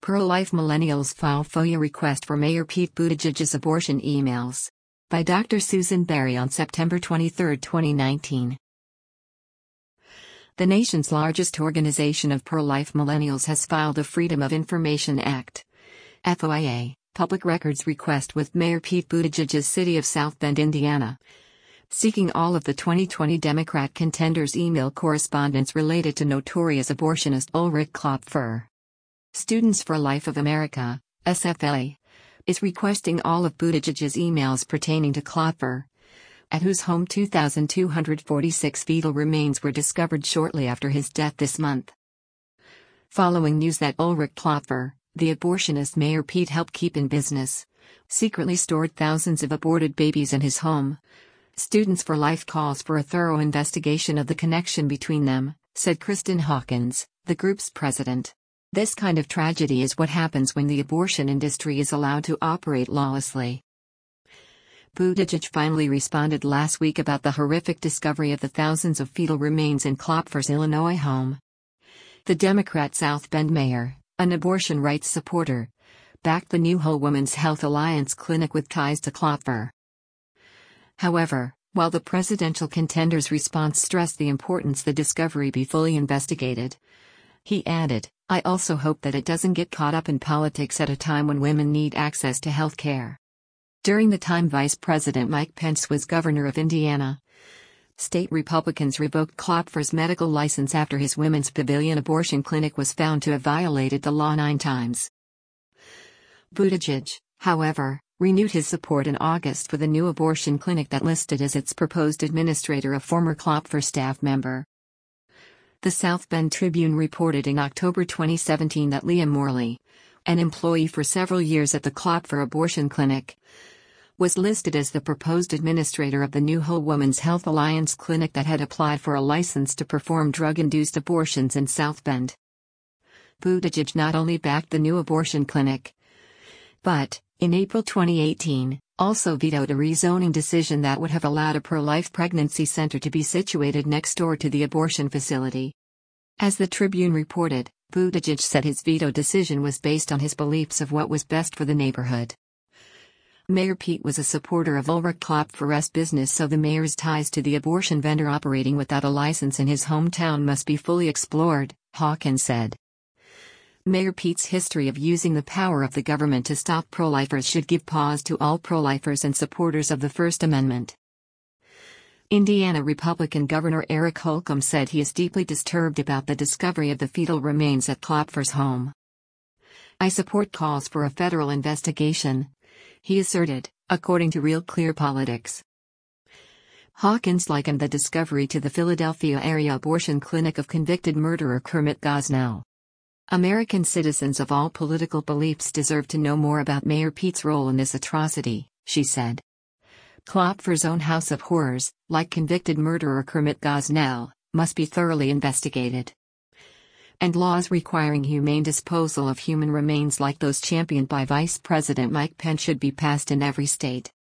Pro-life millennials file FOIA request for Mayor Pete Buttigieg's abortion emails. By Dr. Susan Berry on September 23, 2019. The nation's largest organization of pro-life millennials has filed a Freedom of Information Act (FOIA) public records request with Mayor Pete Buttigieg's city of South Bend, Indiana, seeking all of the 2020 Democrat contenders' email correspondence related to notorious abortionist Ulrich Klopfer. Students for Life of America, SFLA, is requesting all of Buttigieg's emails pertaining to Klopfer, at whose home 2,246 fetal remains were discovered shortly after his death this month. Following news that Ulrich Klopfer, the abortionist Mayor Pete helped keep in business, secretly stored thousands of aborted babies in his home, Students for Life calls for a thorough investigation of the connection between them, said Kristen Hawkins, the group's president. This kind of tragedy is what happens when the abortion industry is allowed to operate lawlessly. Buttigieg finally responded last week about the horrific discovery of the thousands of fetal remains in Klopfer's Illinois home. The Democrat South Bend mayor, an abortion rights supporter, backed the New Whole Woman's Health Alliance clinic with ties to Klopfer. However, while the presidential contender's response stressed the importance the discovery be fully investigated, he added, "I also hope that it doesn't get caught up in politics at a time when women need access to health care." During the time Vice President Mike Pence was governor of Indiana, state Republicans revoked Klopfer's medical license after his Women's Pavilion abortion clinic was found to have violated the law 9 times. Buttigieg, however, renewed his support in August for the new abortion clinic that listed as its proposed administrator a former Klopfer staff member. The South Bend Tribune reported in October 2017 that Leah Morley, an employee for several years at the Klopfer abortion clinic, was listed as the proposed administrator of the New Whole Woman's Health Alliance clinic that had applied for a license to perform drug-induced abortions in South Bend. Buttigieg not only backed the new abortion clinic, but, in April 2018, also vetoed a rezoning decision that would have allowed a pro-life pregnancy center to be situated next door to the abortion facility. As the Tribune reported, Buttigieg said his veto decision was based on his beliefs of what was best for the neighborhood. Mayor Pete was a supporter of Ulrich Klopfer's business, so the mayor's ties to the abortion vendor operating without a license in his hometown must be fully explored, Hawkins said. Mayor Pete's history of using the power of the government to stop pro-lifers should give pause to all pro-lifers and supporters of the First Amendment. Indiana Republican Governor Eric Holcomb said he is deeply disturbed about the discovery of the fetal remains at Klopfer's home. "I support calls for a federal investigation," he asserted, according to Real Clear Politics. Hawkins likened the discovery to the Philadelphia area abortion clinic of convicted murderer Kermit Gosnell. "American citizens of all political beliefs deserve to know more about Mayor Pete's role in this atrocity," she said. Klopfer's own house of horrors, like convicted murderer Kermit Gosnell, must be thoroughly investigated. And laws requiring humane disposal of human remains like those championed by Vice President Mike Pence should be passed in every state.